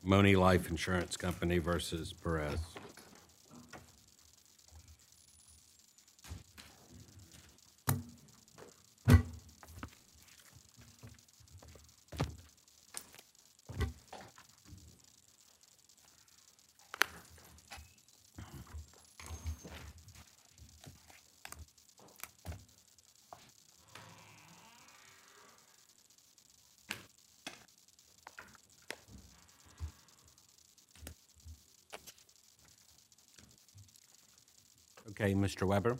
Moni Life Insurance Company versus Perez. Okay, Mr. Weber?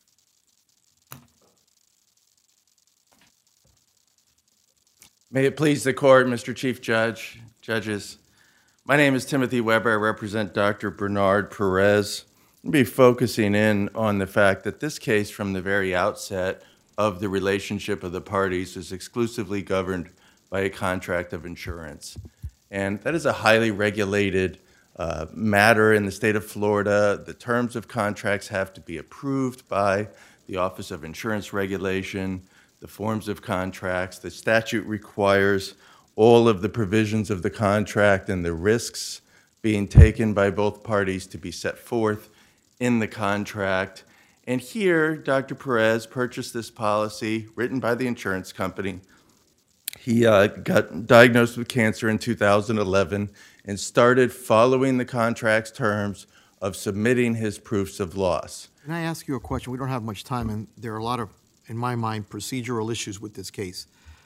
May it please the court, Mr. Chief Judge, judges. My name is Timothy Weber. I represent Dr. Bernard Perez. I'll be focusing in on the fact that this case from the very outset of the relationship of the parties is exclusively governed by a contract of insurance. And that is a highly regulated matter in the state of Florida. The terms of contracts have to be approved by the Office of Insurance Regulation, the forms of contracts. The statute requires all of the provisions of the contract and the risks being taken by both parties to be set forth in the contract. And here, Dr. Perez purchased this policy written by the insurance company. He got diagnosed with cancer in 2011 and started following the contract's terms of submitting his proofs of loss. Can I ask you a question? We don't have much time, and there are a lot of, in my mind, procedural issues with this case.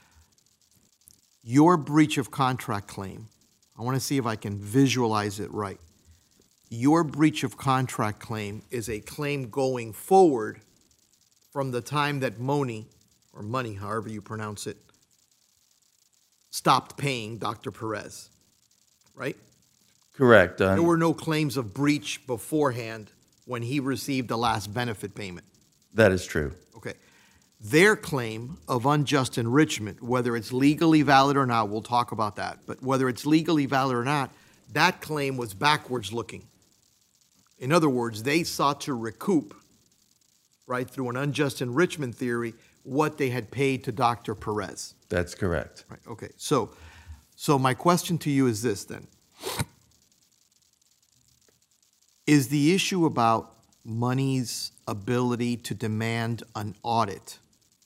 Your breach of contract claim, I want to see if I can visualize it right. Your breach of contract claim is a claim going forward from the time that Moni, or Money, however you pronounce it, stopped paying Dr. Perez, right? Correct. There were no claims of breach beforehand when he received the last benefit payment. That is true. Okay. Their claim of unjust enrichment, whether it's legally valid or not, we'll talk about that, but whether it's legally valid or not, that claim was backwards looking. In other words, they sought to recoup, right, through an unjust enrichment theory, what they had paid to Dr. Perez. That's correct. Right, okay. So my question to you is this then. Is the issue about Money's ability to demand an audit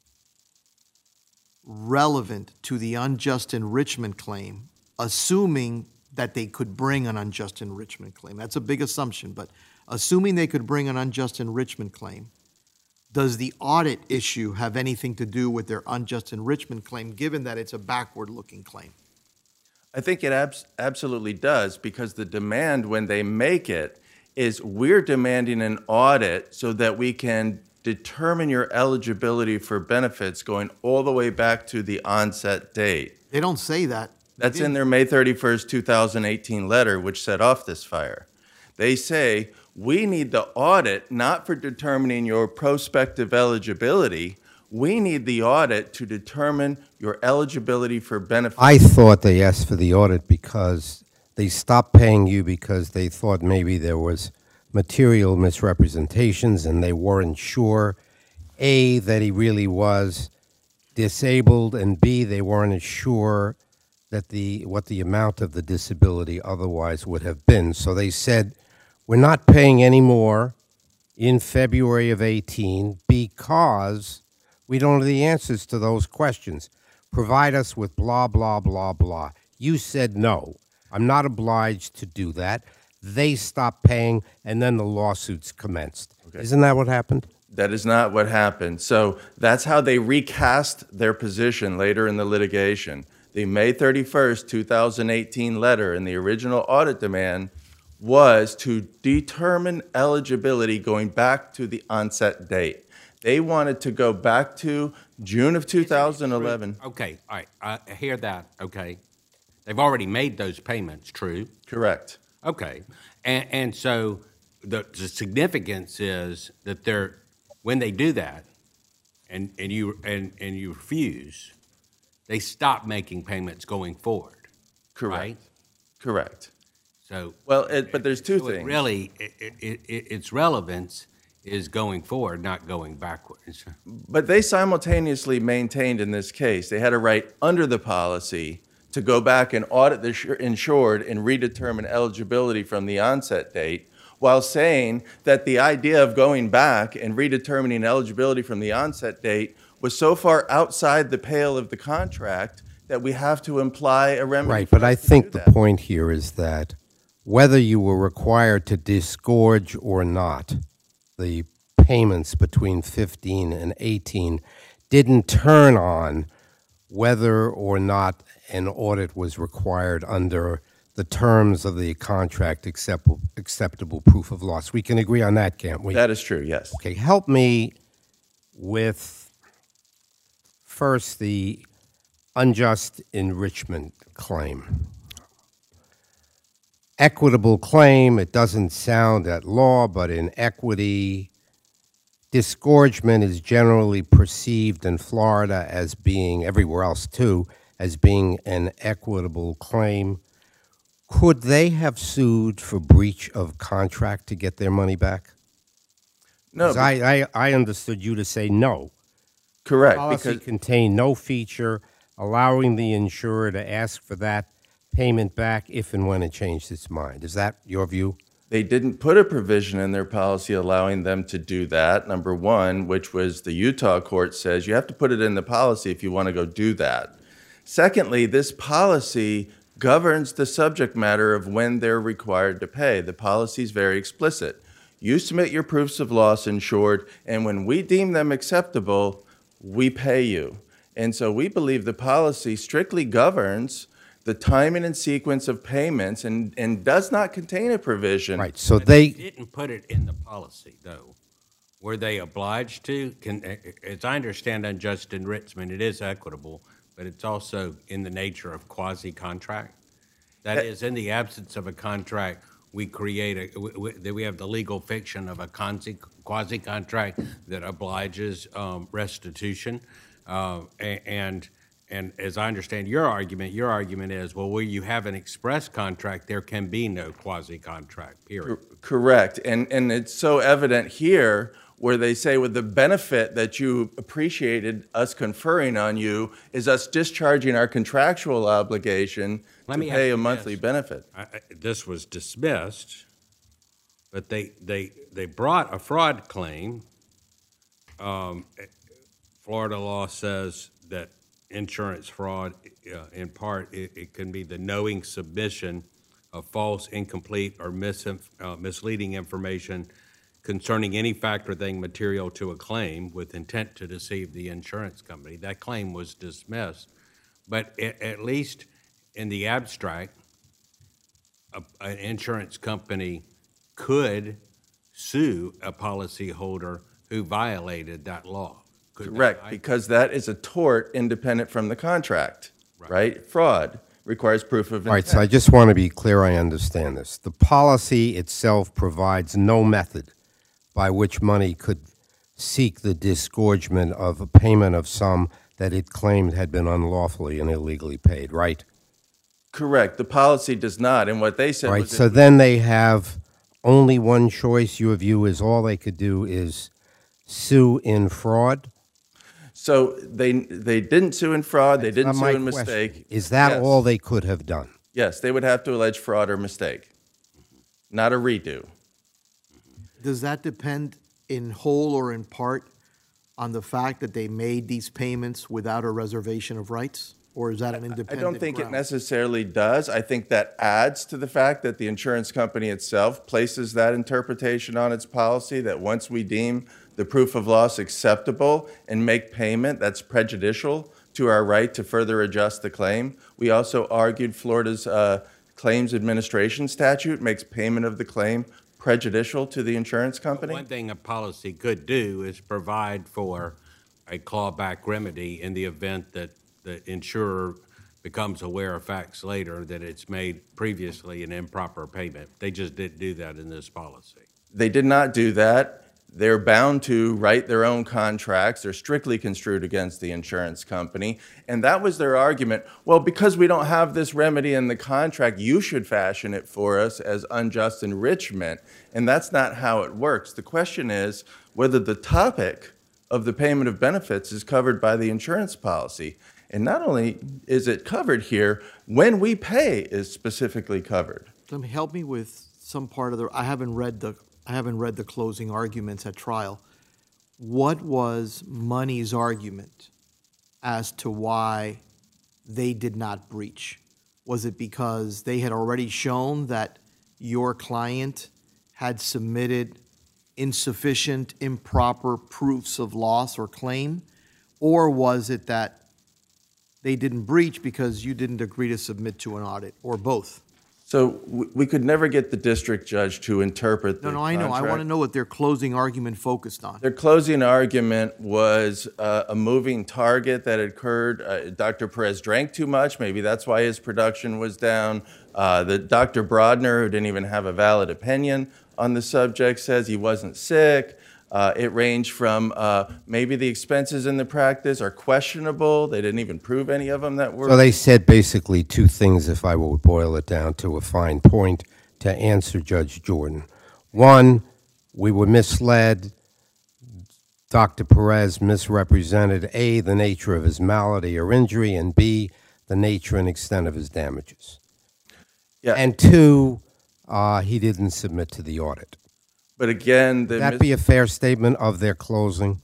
relevant to the unjust enrichment claim, assuming that they could bring an unjust enrichment claim? That's a big assumption, but assuming they could bring an unjust enrichment claim, does the audit issue have anything to do with their unjust enrichment claim, given that it's a backward-looking claim? I think it absolutely does, because the demand when they make it is we're demanding an audit so that we can determine your eligibility for benefits going all the way back to the onset date. They don't say that. That's in their May 31st, 2018 letter, which set off this fire. They say, we need the audit not for determining your prospective eligibility. We need the audit to determine your eligibility for benefits. I thought they asked for the audit because they stopped paying you because they thought maybe there was material misrepresentations and they weren't sure, A, that he really was disabled, and B, they weren't sure that what the amount of the disability otherwise would have been. So they said, we're not paying any more in February of 18 because we don't have the answers to those questions. Provide us with blah, blah, blah, blah. You said no. I'm not obliged to do that. They stopped paying, and then the lawsuits commenced. Okay. Isn't that what happened? That is not what happened. So that's how they recast their position later in the litigation. The May 31st, 2018 letter in the original audit demand was to determine eligibility going back to the onset date. They wanted to go back to June of 2011. Okay, all right, I hear that, okay. They've already made those payments, true? Correct. Okay, and so the significance is that when they do that, and you refuse, they stop making payments going forward. Correct. Right? Correct. So but there's two things. Really, its relevance is going forward, not going backwards. But they simultaneously maintained in this case they had a right under the policy to go back and audit the insured and redetermine eligibility from the onset date, while saying that the idea of going back and redetermining eligibility from the onset date was so far outside the pale of the contract that we have to imply a remedy. Right, for but I us to think do the that. point here is that whether you were required to disgorge or not, the payments between 15 and 18 didn't turn on whether or not an audit was required under the terms of the contract acceptable proof of loss. We can agree on that, can't we? That is true, yes. Okay, help me with first the unjust enrichment claim. Equitable claim, it doesn't sound at law, but in equity, disgorgement is generally perceived in Florida as being, everywhere else too, as being an equitable claim. Could they have sued for breach of contract to get their money back? No, 'Cause I understood you to say no. correct, Policy because contained no feature allowing the insurer to ask for that payment back if and when it changed its mind. Is that your view? they didn't put a provision in their policy allowing them to do that, number one, which was the Utah court says you have to put it in the policy if you want to go do that. Secondly, this policy governs the subject matter of when they're required to pay. The policy is very explicit. You submit your proofs of loss, insured, and when we deem them acceptable, we pay you. And so we believe the policy strictly governs the timing and sequence of payments and does not contain a provision. Right, so But they, didn't put it in the policy, though. Were they obliged to? As I understand unjust enrichment, it is equitable, but it's also in the nature of quasi-contract. That is, in the absence of a contract, we create we have the legal fiction of a quasi-contract that obliges restitution. And as I understand your argument is, well, where you have an express contract, there can be no quasi-contract, period. Correct. And it's so evident here where they say, with the benefit that you appreciated us conferring on you is us discharging our contractual obligation Let to me pay ask a you monthly this. benefit. This was dismissed, but they brought a fraud claim. Florida law says that insurance fraud, in part, it can be the knowing submission of false, incomplete, or misleading information concerning any fact or thing material to a claim with intent to deceive the insurance company. That claim was dismissed. But at least in the abstract, an insurance company could sue a policyholder who violated that law. Could they? Correct, because that is a tort independent from the contract, right? Fraud requires proof of all right, intent. so I just want to be clear I understand this. The policy itself provides no method by which money could seek the disgorgement of a payment of sum that it claimed had been unlawfully and illegally paid, right? Correct. The policy does not. And what they said Right, was so then they have only one choice. Your view is all they could do is sue in fraud? so they didn't sue in fraud, they That's didn't not sue my in question. mistake. Is that Yes. all they could have done? Yes, they would have to allege fraud or mistake, not a redo. Does that depend in whole or in part on the fact that they made these payments without a reservation of rights? Or is that an I independent don't think it ground? necessarily does. I think that adds to the fact that the insurance company itself places that interpretation on its policy, that once we deem the proof of loss acceptable and make payment, that's prejudicial to our right to further adjust the claim. We also argued Florida's claims administration statute makes payment of the claim prejudicial to the insurance company. One thing a policy could do is provide for a clawback remedy in the event that the insurer becomes aware of facts later that it's made previously an improper payment. They just didn't do that in this policy. They did not do that. They're bound to write their own contracts. They're strictly construed against the insurance company. And that was their argument. Well, because we don't have this remedy in the contract, you should fashion it for us as unjust enrichment. And that's not how it works. The question is whether the topic of the payment of benefits is covered by the insurance policy. And not only is it covered here, when we pay is specifically covered. Help me with some part of I haven't read the closing arguments at trial. What was Money's argument as to why they did not breach? Was it because they had already shown that your client had submitted insufficient, improper proofs of loss or claim? Or was it that they didn't breach because you didn't agree to submit to an audit, or both? So we could never get the district judge to interpret the No, I know. I contract. want to know what their closing argument focused on. Their closing argument was a moving target that occurred. Dr. Perez drank too much. Maybe that's why his production was down. Dr. Brodner, who didn't even have a valid opinion on the subject, says he wasn't sick. It ranged from maybe the expenses in the practice are questionable. They didn't even prove any of them that were. So they said basically two things, if I would boil it down to a fine point, to answer Judge Jordan. One, we were misled. Dr. Perez misrepresented A, the nature of his malady or injury, and B, the nature and extent of his damages. Yeah. And two, he didn't submit to the audit. But again, Would that be a fair statement of their closing?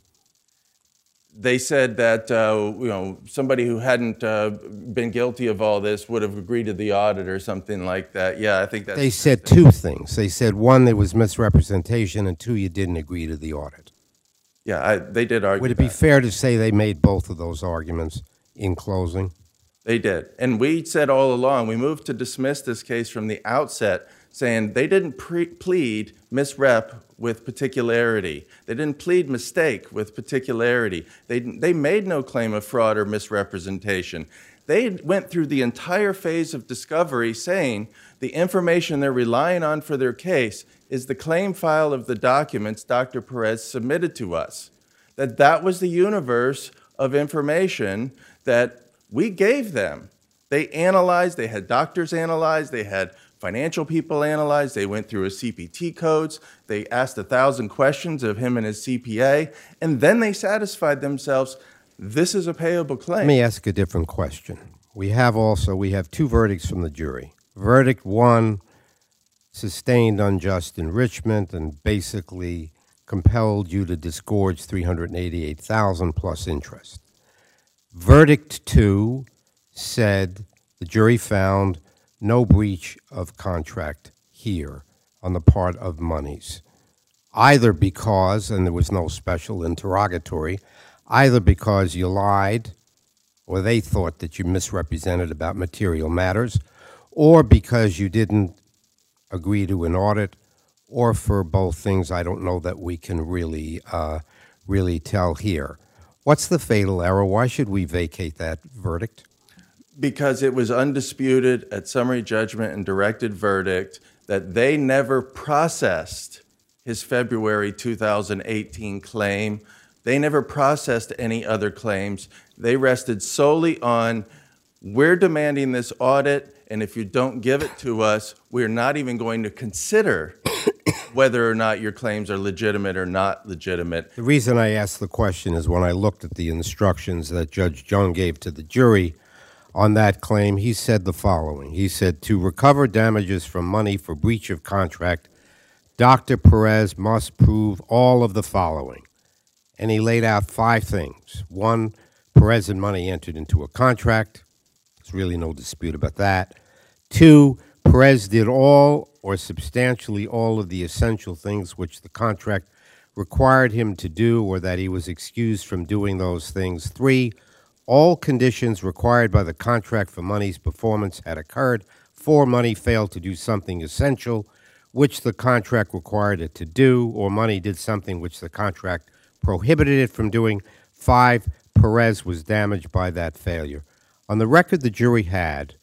they said that somebody who hadn't been guilty of all this would have agreed to the audit or something like that. Yeah, I think that's. They said two things. They said, one, there was misrepresentation, and two, you didn't agree to the audit. Yeah, they did argue. Would it be that. fair to say they made both of those arguments in closing? They did. And we said all along, we moved to dismiss this case from the outset, saying they didn't plead misrep with particularity. They didn't plead mistake with particularity. They made no claim of fraud or misrepresentation. They went through the entire phase of discovery saying the information they're relying on for their case is the claim file of the documents Dr. Perez submitted to us. That was the universe of information that we gave them. They analyzed, they had doctors analyze, they had financial people analyze, they went through his CPT codes, they asked 1,000 questions of him and his CPA, and then they satisfied themselves, this is a payable claim. Let me ask a different question. We have two verdicts from the jury. Verdict one, sustained unjust enrichment and basically compelled you to disgorge $388,000 plus interest. Verdict two said the jury found no breach of contract here on the part of Monies, either because, and there was no special interrogatory, either because you lied or they thought that you misrepresented about material matters, or because you didn't agree to an audit, or for both things I don't know that we can really tell here. What's the fatal error? Why should we vacate that verdict? Because it was undisputed at summary judgment and directed verdict that they never processed his February 2018 claim. They never processed any other claims. They rested solely on, we're demanding this audit, and if you don't give it to us, we're not even going to consider whether or not your claims are legitimate or not legitimate. The reason I asked the question is when I looked at the instructions that Judge Joan gave to the jury on that claim, he said the following. He said, to recover damages from Money for breach of contract, Dr. Perez must prove all of the following. And he laid out 5 things. 1, Perez and Money entered into a contract. There's really no dispute about that. 2, Perez did all or substantially all of the essential things which the contract required him to do, or that he was excused from doing those things. 3, all conditions required by the contract for Money's performance had occurred. 4, Money failed to do something essential which the contract required it to do, or Money did something which the contract prohibited it from doing. 5, Perez was damaged by that failure. On the record the jury had,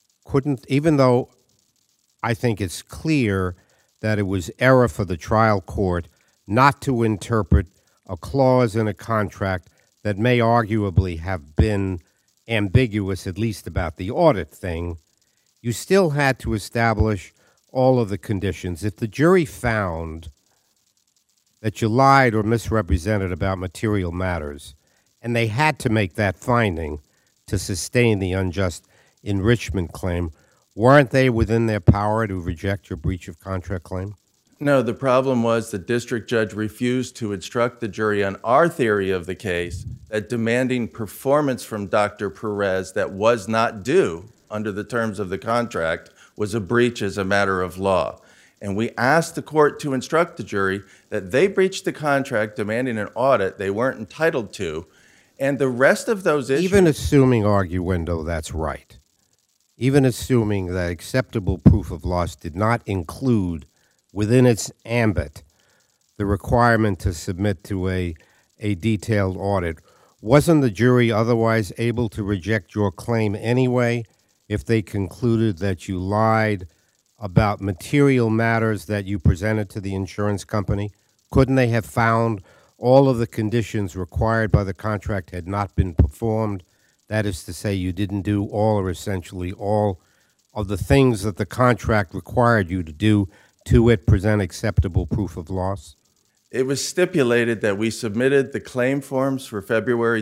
even though I think it's clear that it was error for the trial court not to interpret a clause in a contract that may arguably have been ambiguous, at least about the audit thing, you still had to establish all of the conditions. If the jury found that you lied or misrepresented about material matters, and they had to make that finding to sustain the unjust enrichment claim, weren't they within their power to reject your breach of contract claim? No, the problem was the district judge refused to instruct the jury on our theory of the case that demanding performance from Dr. Perez that was not due under the terms of the contract was a breach as a matter of law. And we asked the court to instruct the jury that they breached the contract demanding an audit they weren't entitled to, and the rest of those issues... Even assuming, arguendo, that's right, even assuming that acceptable proof of loss did not include within its ambit the requirement to submit to a detailed audit, wasn't the jury otherwise able to reject your claim anyway if they concluded that you lied about material matters that you presented to the insurance company? Couldn't they have found all of the conditions required by the contract had not been performed? That is to say, you didn't do all or essentially all of the things that the contract required you to do to it present acceptable proof of loss? It was stipulated that we submitted the claim forms for February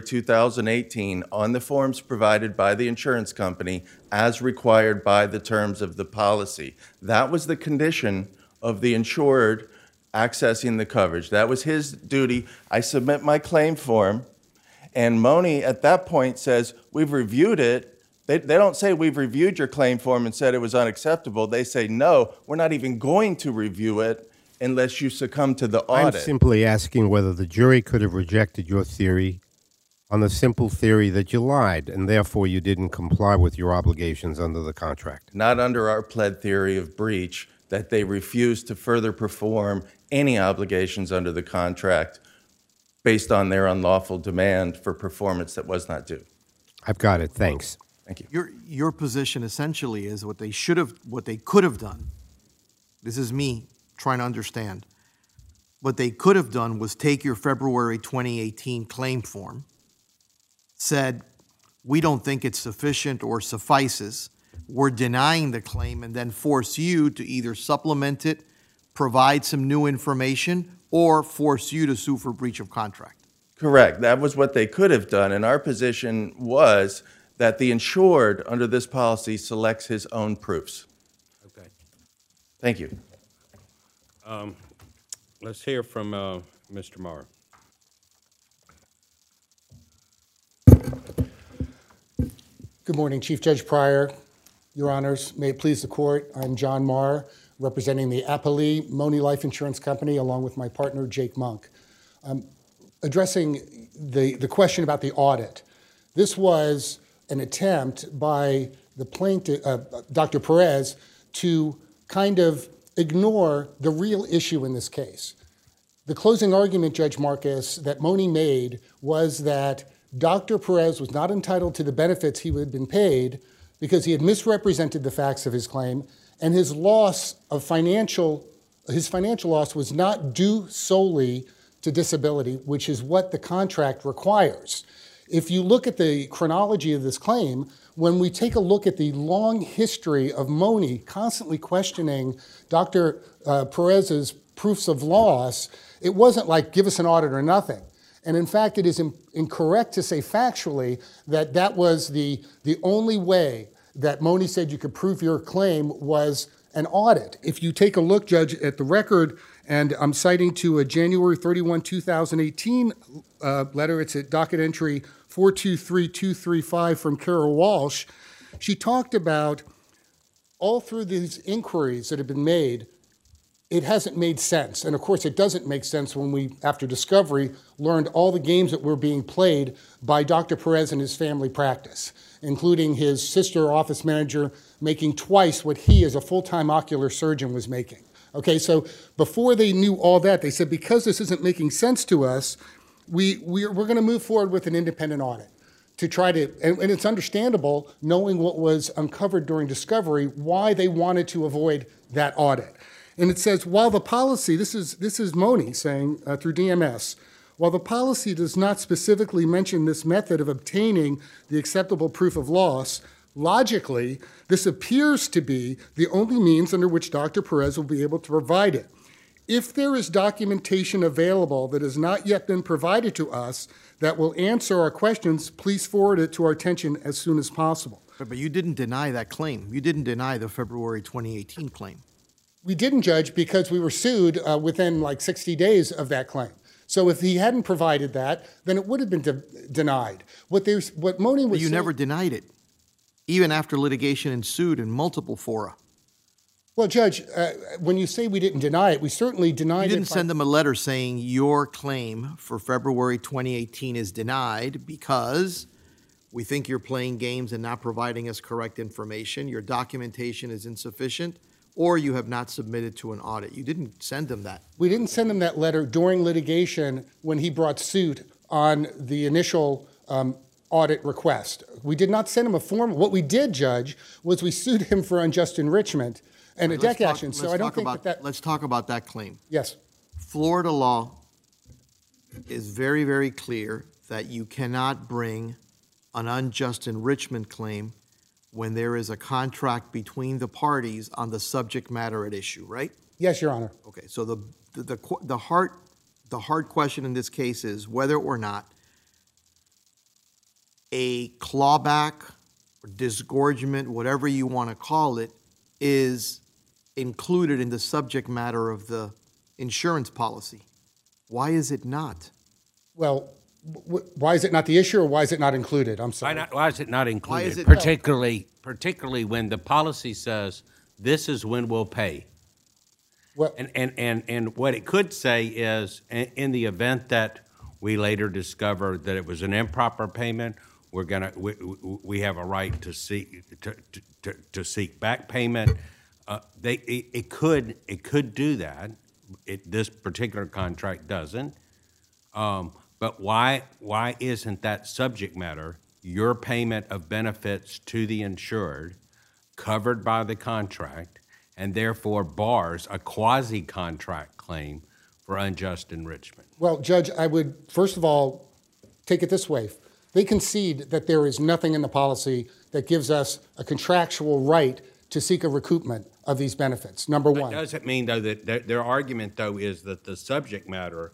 2018 on the forms provided by the insurance company as required by the terms of the policy. That was the condition of the insured accessing the coverage. That was his duty. I submit my claim form, and Moni at that point says, we've reviewed it. They don't say we've reviewed your claim form and said it was unacceptable. They say, no, we're not even going to review it unless you succumb to the audit. I'm simply asking whether the jury could have rejected your theory on the simple theory that you lied and therefore you didn't comply with your obligations under the contract. Not under our pled theory of breach, that they refused to further perform any obligations under the contract based on their unlawful demand for performance that was not due. I've got it. Thanks. Thank you. Your position essentially is what they could have done. This is me trying to understand. What they could have done was take your February 2018 claim form, said, we don't think it's sufficient or suffices, we're denying the claim, and then force you to either supplement it, provide some new information, or force you to sue for breach of contract. Correct. That was what they could have done, and our position was that the insured under this policy selects his own proofs. Okay. Thank you. Let's hear from Mr. Marr. Good morning, Chief Judge Pryor, Your Honors. May it please the court, I'm John Marr, representing the Appali Moni Life Insurance Company, along with my partner, Jake Monk. Addressing the question about the audit, this was an attempt by the plaintiff, Dr. Perez, to kind of ignore the real issue in this case. The closing argument, Judge Marcus, that Moni made was that Dr. Perez was not entitled to the benefits he had been paid because he had misrepresented the facts of his claim, and his financial loss was not due solely to disability, which is what the contract requires. If you look at the chronology of this claim, when we take a look at the long history of Moni constantly questioning Dr. Perez's proofs of loss, it wasn't like, give us an audit or nothing. And in fact, it is incorrect to say factually that that was the only way that Moni said you could prove your claim was an audit. If you take a look, Judge, at the record, and I'm citing to a January 31, 2018 letter, it's at docket entry 423235 from Carol Walsh. She talked about all through these inquiries that have been made, it hasn't made sense. And of course, it doesn't make sense when we, after discovery, learned all the games that were being played by Dr. Perez and his family practice, including his sister office manager making twice what he as a full-time ocular surgeon was making. Okay, so before they knew all that, they said, because this isn't making sense to us, we're going to move forward with an independent audit to try to, and it's understandable, knowing what was uncovered during discovery, why they wanted to avoid that audit. And it says, while the policy, this is Moni saying through DMS, while the policy does not specifically mention this method of obtaining the acceptable proof of loss, logically, this appears to be the only means under which Dr. Perez will be able to provide it. If there is documentation available that has not yet been provided to us that will answer our questions, please forward it to our attention as soon as possible. But you didn't deny that claim. You didn't deny the February 2018 claim. We didn't, Judge, because we were sued within like 60 days of that claim. So if he hadn't provided that, then it would have been denied. What Moni was But you saying- never denied it, even after litigation ensued in multiple fora. Well, Judge, when you say we didn't deny it, we certainly denied it. You didn't send them a letter saying your claim for February 2018 is denied because we think you're playing games and not providing us correct information, your documentation is insufficient, or you have not submitted to an audit. You didn't send them that. We didn't send him that letter during litigation when he brought suit on the initial audit request. We did not send him a form. What we did, Judge, was we sued him for unjust enrichment and a Let's deck talk- action. So let's I don't talk think about- that. Let's talk about that claim. Yes. Florida law is very, very clear that you cannot bring an unjust enrichment claim when there is a contract between the parties on the subject matter at issue, right? Yes, Your Honor. Okay, so the hard question in this case is whether or not a clawback or disgorgement, whatever you want to call it, is included in the subject matter of the insurance policy. Why is it not? Well, why is it not the issue or why is it not included? I'm sorry. Why is it not included? is it- Particularly when the policy says, this is when we'll pay. Well, And what it could say is, in the event that we later discover that it was an improper payment, we have a right to seek back payment. It could do that. This particular contract doesn't. But why isn't that subject matter, your payment of benefits to the insured, covered by the contract, and therefore bars a quasi-contract claim for unjust enrichment? well, Judge, I would, first of all, take it this way. They concede that there is nothing in the policy that gives us a contractual right to seek a recoupment of these benefits, number That one. doesn't mean, though, that their argument, though, is that the subject matter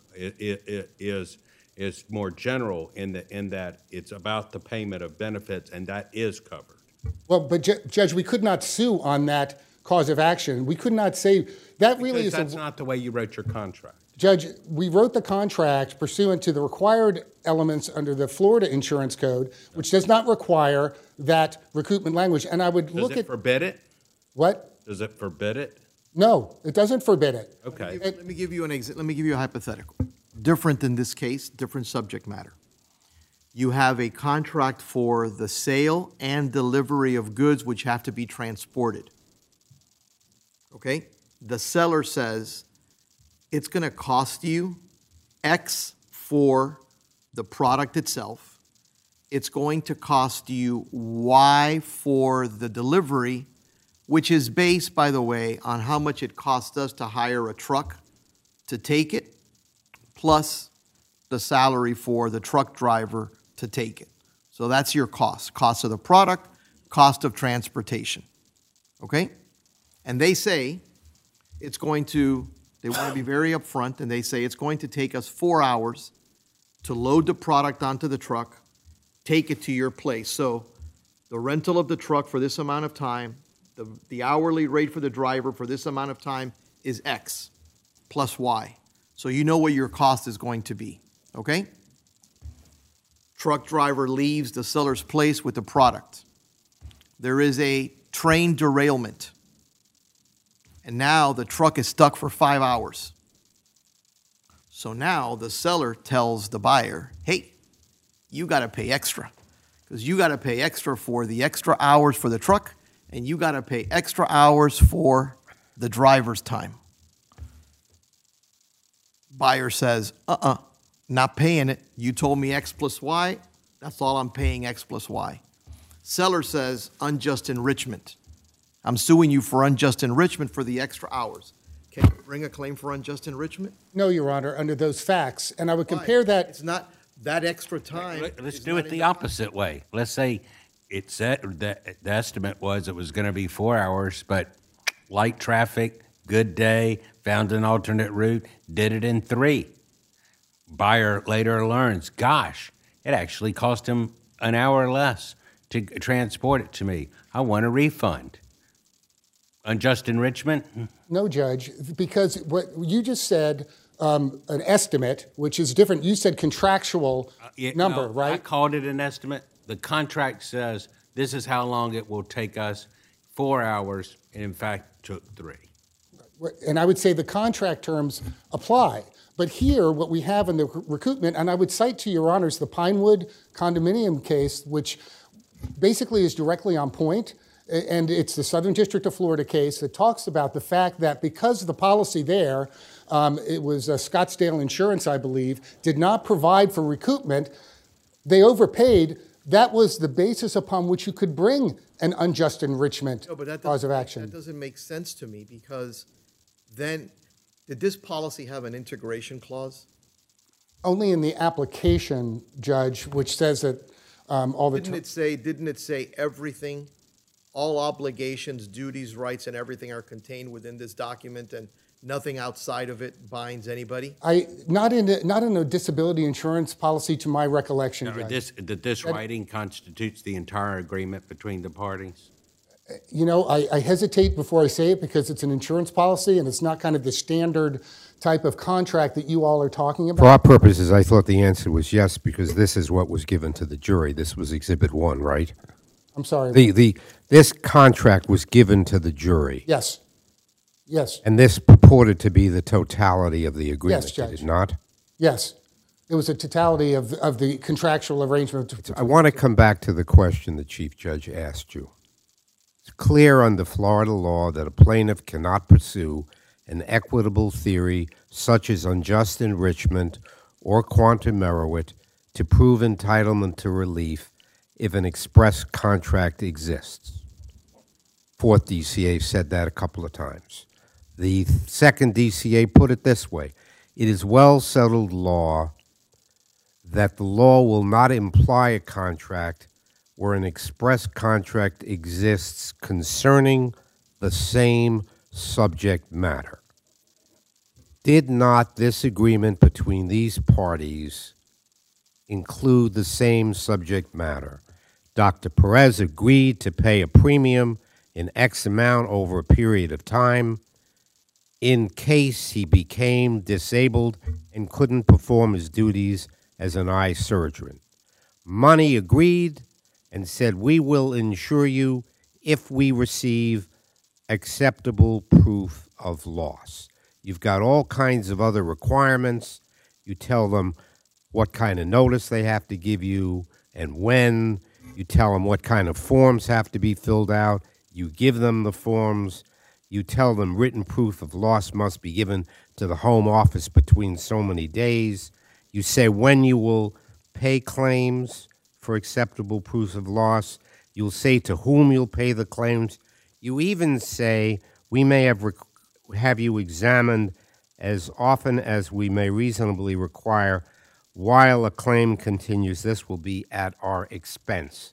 is more general in that it's about the payment of benefits, and that is covered. Well, but Judge, we could not sue on that cause of action. We could not say, that really Because is, that's not the way you wrote your contract. Judge, we wrote the contract pursuant to the required elements under the Florida Insurance Code, which does not require that recoupment language. And I would Does look it at, forbid it? what? Does it forbid it? No, it doesn't forbid it. Okay. Let me give you a hypothetical. Different in this case, different subject matter. You have a contract for the sale and delivery of goods which have to be transported. Okay? The seller says it's going to cost you X for the product itself. It's going to cost you Y for the delivery, which is based, by the way, on how much it costs us to hire a truck to take it, plus the salary for the truck driver to take it. So that's your cost of the product, cost of transportation, okay? And they say they want to be very upfront, and they say it's going to take us 4 hours to load the product onto the truck, take it to your place. So the rental of the truck for this amount of time, the hourly rate for the driver for this amount of time is X plus Y. So you know what your cost is going to be, okay? Truck driver leaves the seller's place with the product. There is a train derailment. And now the truck is stuck for 5 hours. So now the seller tells the buyer, hey, you got to pay extra. Because you got to pay extra for the extra hours for the truck, and you got to pay extra hours for the driver's time. Buyer says, not paying it. You told me X plus Y. That's all I'm paying, X plus Y. Seller says, unjust enrichment. I'm suing you for unjust enrichment for the extra hours. Can you bring a claim for unjust enrichment? No, Your Honor, under those facts. And I would compare that. It's not that extra time. Let's is do not it in the opposite way. Let's say it said the estimate was it was going to be 4 hours, but light traffic, good day, found an alternate route, did it in 3. Buyer later learns, gosh, it actually cost him an hour less to transport it to me. I want a refund. Unjust enrichment? No, Judge, because what you just said, an estimate, which is different. You said contractual number, No, I right? called it an estimate. The contract says this is how long it will take us, 4 hours, and in fact took 3. And I would say the contract terms apply. But here, what we have in the recoupment, and I would cite to your honors the Pinewood condominium case, which basically is directly on point. And it's the Southern District of Florida case that talks about the fact that because of the policy there, it was Scottsdale Insurance, I believe, did not provide for recoupment. They overpaid. That was the basis upon which you could bring an unjust enrichment No, but that cause of doesn't- action. That doesn't make sense to me, because then, did this policy have an integration clause? Only in the application, Judge, which says that all the Didn't it say everything, all obligations, duties, rights, and everything are contained within this document, and nothing outside of it binds anybody? not in a disability insurance policy, to my recollection, Judge. That this writing constitutes the entire agreement between the parties? You know, I hesitate before I say it because it's an insurance policy and it's not kind of the standard type of contract that you all are talking For about. our purposes, I thought the answer was yes, because this is what was given to the jury. This was Exhibit 1, right? I'm sorry. This contract was given to the jury, Yes. Yes. and this purported to be the totality of the agreement, did Judge. it not? Yes. It was a totality of the contractual arrangement. I want to come back to the question the Chief Judge asked you. It's clear under Florida law that a plaintiff cannot pursue an equitable theory such as unjust enrichment or quantum merit to prove entitlement to relief if an express contract exists. Fourth DCA said that a couple of times. The second DCA put it this way: it is well settled law that the law will not imply a contract where an express contract exists concerning the same subject matter. Did not this agreement between these parties include the same subject matter? Dr. Perez agreed to pay a premium in X amount over a period of time in case he became disabled and couldn't perform his duties as an eye surgeon. Money agreed and said, we will insure you if we receive acceptable proof of loss. You've got all kinds of other requirements. You tell them what kind of notice they have to give you and when. You tell them what kind of forms have to be filled out. You give them the forms. You tell them written proof of loss must be given to the home office between so many days. You say when you will pay claims for acceptable proof of loss. You'll say to whom you'll pay the claims. You even say we may have you examined as often as we may reasonably require while a claim continues. This will be at our expense.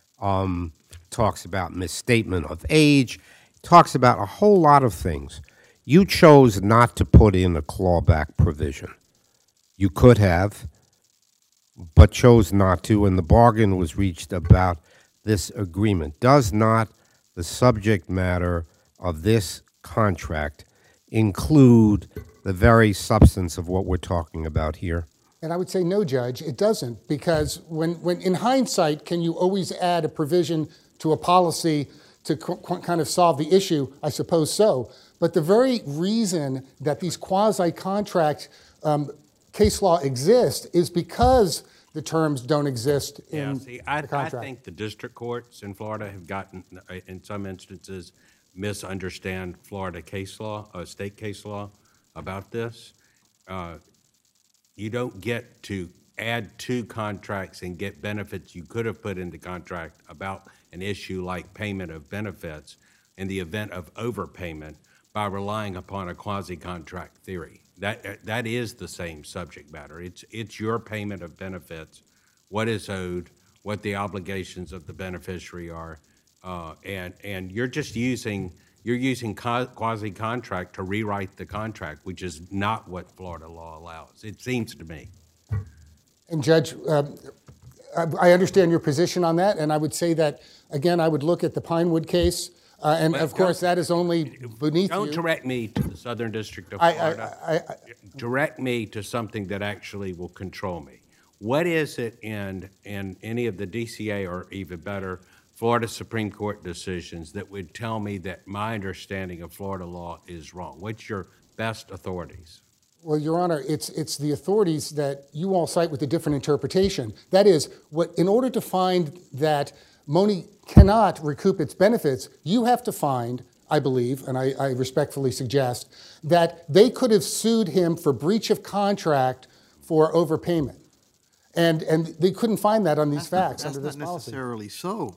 Talks about misstatement of age. Talks about a whole lot of things. You chose not to put in a clawback provision. You could have, but chose not to, and the bargain was reached about this agreement. Does not the subject matter of this contract include the very substance of what we're talking about here? And I would say no, Judge, it doesn't, because when in hindsight, can you always add a provision to a policy to kind of solve the issue? I suppose so. But the very reason that these quasi-contract case law exist is because the terms don't exist in the I contract. think the district courts in Florida have gotten, in some instances, misunderstand Florida case law, state case law about this. You don't get to add 2 contracts and get benefits you could have put in the contract about an issue like payment of benefits in the event of overpayment by relying upon a quasi-contract theory. That is the same subject matter. It's your payment of benefits, what is owed, what the obligations of the beneficiary are, and you're just using you're using quasi-contract to rewrite the contract, which is not what Florida law allows, it seems to me. And Judge, I understand your position on that, and I would say that, again, I would look at the Pinewood case, and Well, of course, that is only beneath Don't you. direct me to the Southern District of I- Florida. Direct me to something that actually will control me. What is it in any of the DCA or even better, Florida Supreme Court decisions that would tell me that my understanding of Florida law is wrong? What's your best authorities? Well, Your Honor, it's the authorities that you all cite with a different interpretation. That is, in order to find that Moni cannot recoup its benefits, you have to find, I believe, and I respectfully suggest, that they could have sued him for breach of contract for overpayment. And they couldn't find that on these facts under this That's not policy. necessarily so.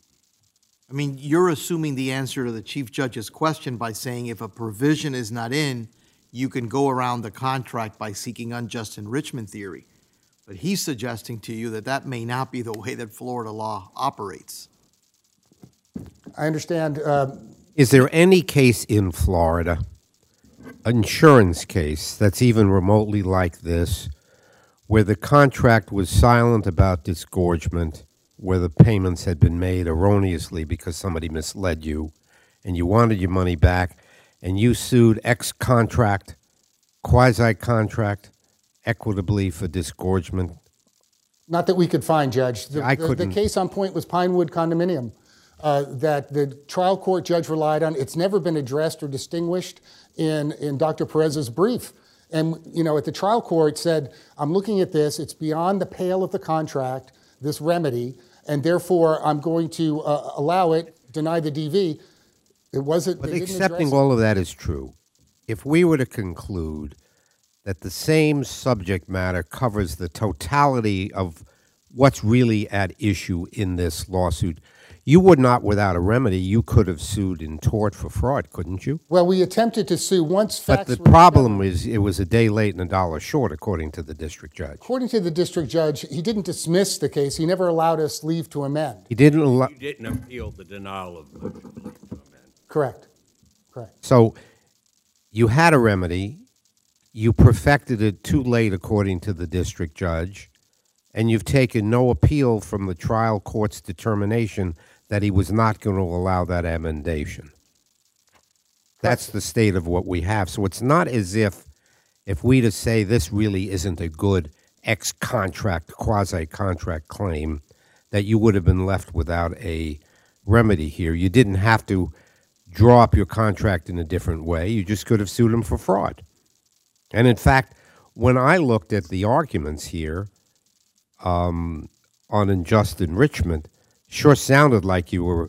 I mean, you're assuming the answer to the Chief Judge's question by saying if a provision is not in, you can go around the contract by seeking unjust enrichment theory. But he's suggesting to you that that may not be the way that Florida law operates. I understand. Is there any case in Florida, insurance case, that's even remotely like this, where the contract was silent about disgorgement, where the payments had been made erroneously because somebody misled you, and you wanted your money back, and you sued ex-contract, quasi-contract, equitably for disgorgement? Not that we could find, Judge. I The couldn't. case on point was Pinewood condominium that the trial court judge relied on. It's never been addressed or distinguished in Dr. Perez's brief. And, you know, at the trial court said, I'm looking at this, it's beyond the pale of the contract, this remedy, and therefore I'm going to allow it, deny the DV. It wasn't, But they didn't accepting address it. all of that is true. If we were to conclude that the same subject matter covers the totality of what's really at issue in this lawsuit, you would not, without a remedy, you could have sued in tort for fraud, couldn't you? Well, we attempted to sue once But facts the were problem is it was a day late and a dollar short, according to the district judge. According to the district judge, he didn't dismiss the case. He never allowed us leave to amend. He didn't allow. You didn't appeal the denial of motion to amend. Correct. Correct. So you had a remedy. You perfected it too late, according to the district judge, and you've taken no appeal from the trial court's determination that he was not going to allow that amendation. That's the state of what we have. So it's not as if we to say this really isn't a good ex-contract, quasi-contract claim, that you would have been left without a remedy here. You didn't have to draw up your contract in a different way. You just could have sued him for fraud. And in fact, when I looked at the arguments here on unjust enrichment, sure sounded like you were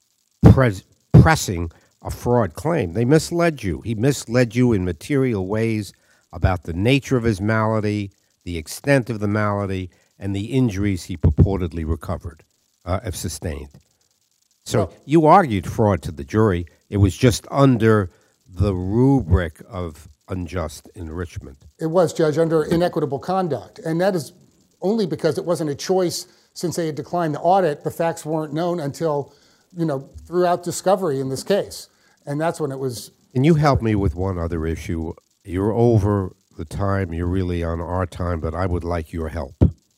pressing a fraud claim. They misled you. He misled you in material ways about the nature of his malady, the extent of the malady, and the injuries he purportedly sustained. So you argued fraud to the jury. It was just under the rubric of unjust enrichment. It was, Judge, under inequitable conduct. And that is only because it wasn't a choice since they had declined the audit. The facts weren't known until, throughout discovery in this case. And that's when it was. Can you help me with one other issue? You're over the time. You're really on our time, but I would like your help.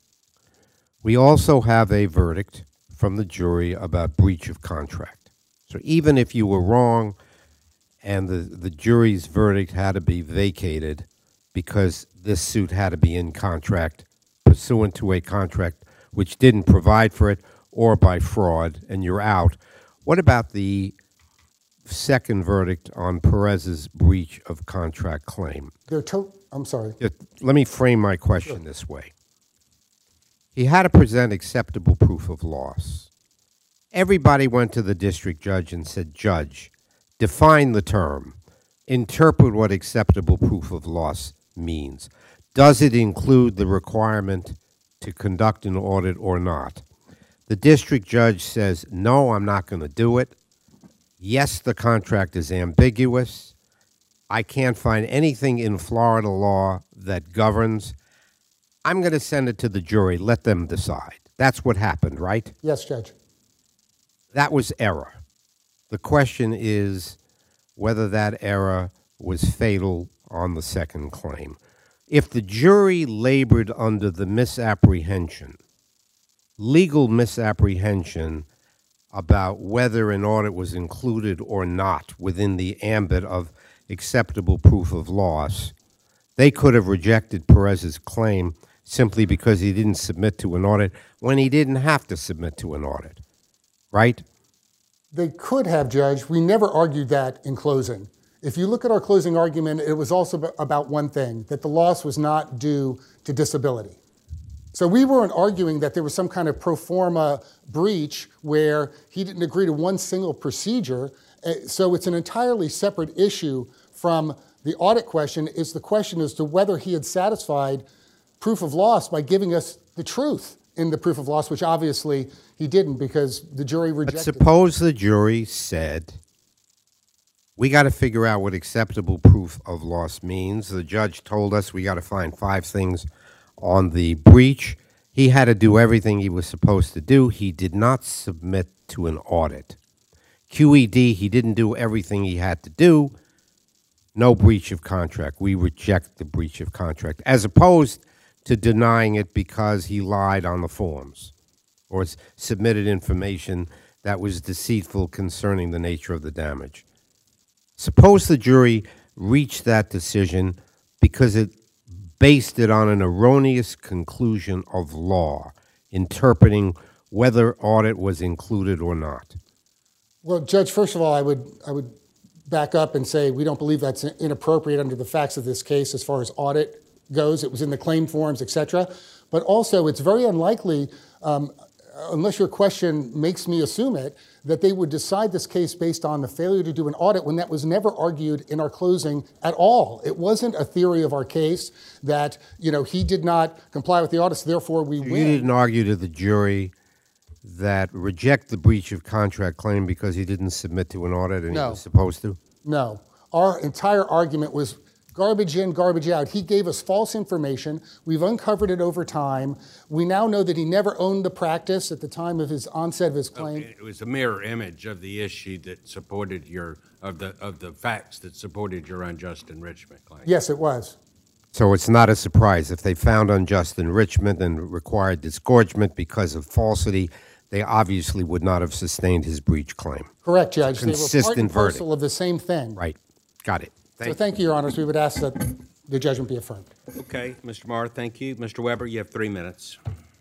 We also have a verdict from the jury about breach of contract. So even if you were wrong and the jury's verdict had to be vacated because this suit had to be in contract pursuant to a contract which didn't provide for it or by fraud, and you're out, what about the second verdict on Perez's breach of contract claim? I'm sorry. Let me frame my question this way. He had to present acceptable proof of loss. Everybody went to the district judge and said, Judge, define the term. Interpret what acceptable proof of loss means. Does it include the requirement to conduct an audit or not? The district judge says, no, I'm not going to do it. Yes, the contract is ambiguous. I can't find anything in Florida law that governs. I'm going to send it to the jury. Let them decide. That's what happened, right? Yes, Judge. That was error. The question is, whether that error was fatal on the second claim. If the jury labored under the misapprehension, legal misapprehension about whether an audit was included or not within the ambit of acceptable proof of loss, they could have rejected Perez's claim simply because he didn't submit to an audit when he didn't have to submit to an audit, right? They could have, Judge. We never argued that in closing. If you look at our closing argument, it was also about one thing, that the loss was not due to disability. So we weren't arguing that there was some kind of pro forma breach where he didn't agree to one single procedure. So it's an entirely separate issue from the audit question. Is the question as to whether he had satisfied proof of loss by giving us the truth in the proof of loss, which obviously he didn't because the jury rejected But suppose the jury said, we got to figure out what acceptable proof of loss means. The judge told us we got to find 5 things on the breach. He had to do everything he was supposed to do. He did not submit to an audit. QED, he didn't do everything he had to do. No breach of contract. We reject the breach of contract, as opposed to denying it because he lied on the forms or submitted information that was deceitful concerning the nature of the damage. Suppose the jury reached that decision because it based it on an erroneous conclusion of law, interpreting whether audit was included or not. Well, Judge, first of all, I would back up and say we don't believe that's inappropriate under the facts of this case as far as audit goes. It was in the claim forms, et cetera. But also, it's very unlikely, unless your question makes me assume it, that they would decide this case based on the failure to do an audit when that was never argued in our closing at all. It wasn't a theory of our case that, he did not comply with the audit, so therefore we win. You didn't argue to the jury that reject the breach of contract claim because he didn't submit to an audit and he was supposed to? No. Our entire argument was garbage in, garbage out. He gave us false information. We've uncovered it over time. We now know that he never owned the practice at the time of his onset of his claim. It was a mirror image of the issue that supported of the facts that supported your unjust enrichment claim. Yes, it was. So it's not a surprise if they found unjust enrichment and required disgorgement because of falsity, they obviously would not have sustained his breach claim. Correct, Judge. They were part Consistent and verdict. parcel of the same thing. Right. Got it. So thank you, Your Honors. We would ask that the judgment be affirmed. Okay, Mr. Marr, thank you. Mr. Weber, you have 3 minutes.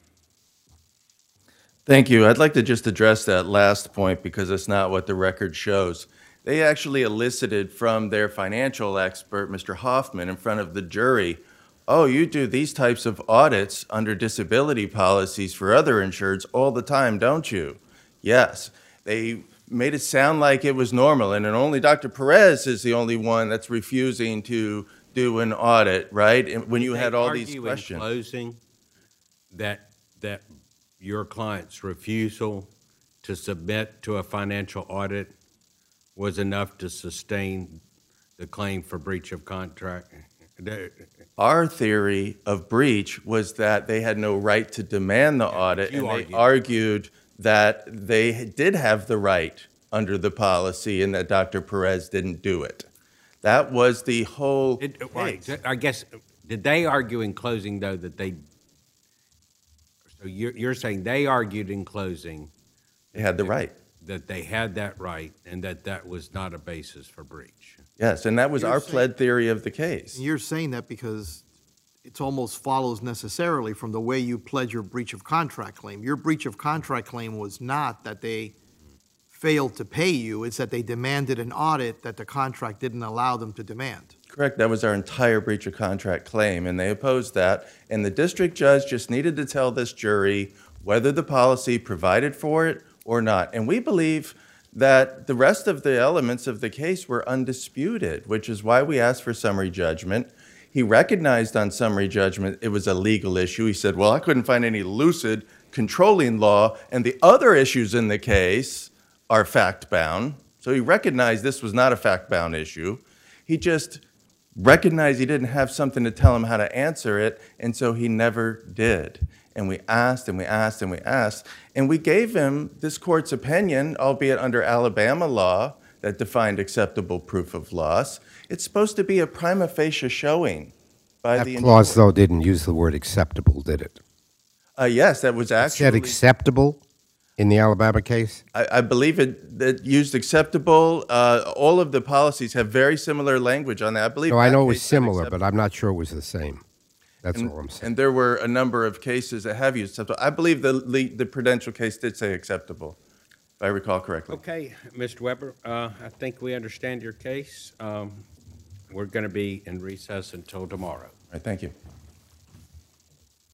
Thank you. I'd like to just address that last point because it's not what the record shows. They actually elicited from their financial expert, Mr. Hoffman, in front of the jury, oh, you do these types of audits under disability policies for other insureds all the time, don't you? Yes. They made it sound like it was normal, and only Dr. Perez is the only one that's refusing to do an audit, right? And when you had all these questions. In closing, that your client's refusal to submit to a financial audit was enough to sustain the claim for breach of contract? Our theory of breach was that they had no right to demand the audit, and they argued that they did have the right under the policy and that Dr. Perez didn't do it. That was the whole case. I guess, did they argue in closing, though, that they... So you're saying they argued in closing... They had the right. That they had that right and that was not a basis for breach. Yes, and that was our pled theory of the case. You're saying that because it almost follows necessarily from the way you pled your breach of contract claim. Your breach of contract claim was not that they failed to pay you, it's that they demanded an audit that the contract didn't allow them to demand. Correct. That was our entire breach of contract claim, and they opposed that. And the district judge just needed to tell this jury whether the policy provided for it or not. And we believe that the rest of the elements of the case were undisputed, which is why we asked for summary judgment. He recognized on summary judgment it was a legal issue. He said, well, I couldn't find any lucid controlling law, and the other issues in the case are fact-bound. So he recognized this was not a fact-bound issue. He just recognized he didn't have something to tell him how to answer it, and so he never did. And we asked and we asked and we asked, and we gave him this court's opinion, albeit under Alabama law, that defined acceptable proof of loss. It's supposed to be a prima facie showing by That the clause, insured. though, didn't use the word acceptable, did it? Yes, that was It said actually. acceptable in the Alabama case? I believe it used acceptable. All of the policies have very similar language on that. I believe. No, I that know it was case said similar, acceptable. but I'm not sure it was the same. That's all I'm saying. And there were a number of cases that have used acceptable. I believe the Prudential case did say acceptable, if I recall correctly. Okay, Mr. Weber, I think we understand your case. We're going to be in recess until tomorrow. All right, thank you.